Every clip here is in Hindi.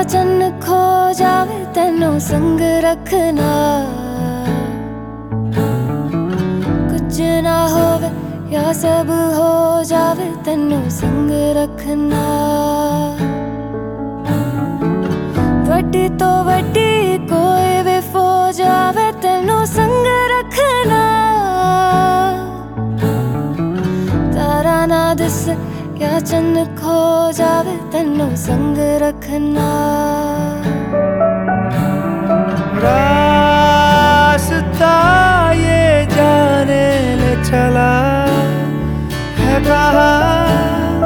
चन्न खो जावे तेनों संग रखना, कुछ ना होवे या सब हो जावे तेनों संग रखना। वड्डी तो वड्डी कोई भी फौज आवे तेनों संग रखना, तारा ना दिस या चन्न खो जावे तेनों संग रखना। रास्ता ये जाने ले चला है कहाँ,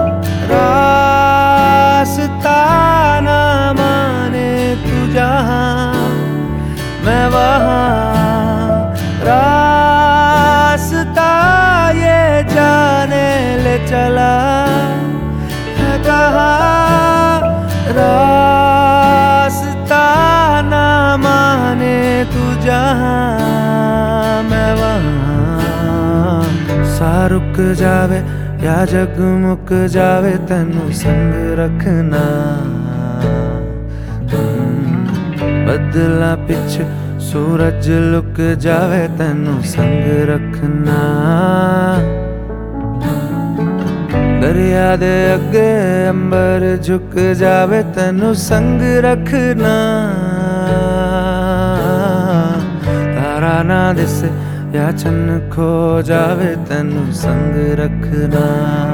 रास्ता ना माने तू जहाँ मैं वहाँ। रास्ता ये जाने ले चला है कहाँ, रास्ता ना माने तू जहाँ मैं वहाँ। सा रुक जावे या जग मुक जावे तेनों संग रखना, बदला पिछ सूरज लुक जावे तेनों संग रखना। दरिया दे अगे अंबर झुक जावे तेनों संग रखना, तारा ना दिसे या चन्न खो जावे तेनों संग रखना।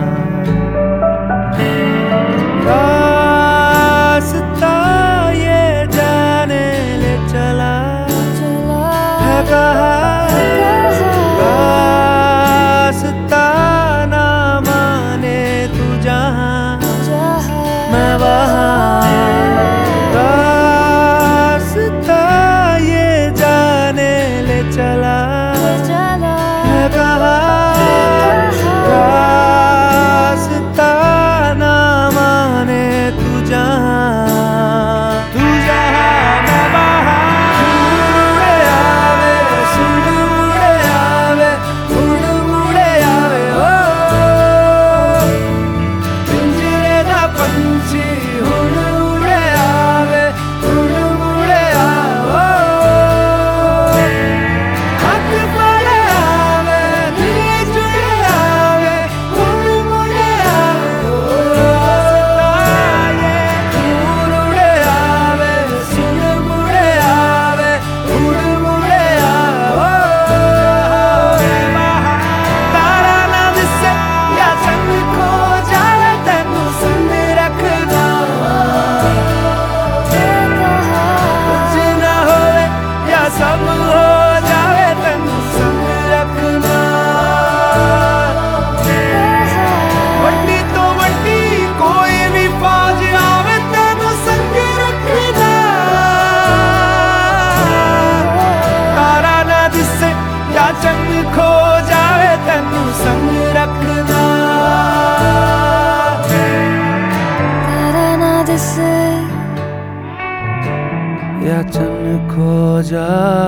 रास्ता ये जाने ले चला है कहाँ, रास्ता ना माने तू जहाँ मैं वहाँ। रास्ता ये जाने ले चला है कहाँ, रास्ता ना माने तू जहाँ मैं वहाँ। मुड़े आवे सुन मुड़े आवे मुड़ मुड़े आवे ओ, पिंजरे दा पंछी हुण उड़े आवे हुण मुड़े आवे ओ, हाथ फड़े आवे दिल जुड़े आवे हुण मुड़े आवे ओ। रास्ता ये हुण उड़े आवे सुन मुड़े आवे हुण मुड़े आवे ओ। तारा ना दिसे या चन्न खो जावे तेनों संग रखना, कुछ ना होवे या सब हो जावे तेनों संग रखना। वड्डी तो वड्डी कोई भी फौज आवे तेनों संग रखना, तारा ना दिसे या चन्न खो जावे तेनों संग रखना। तारा ना दिसे या चन्न खो जावे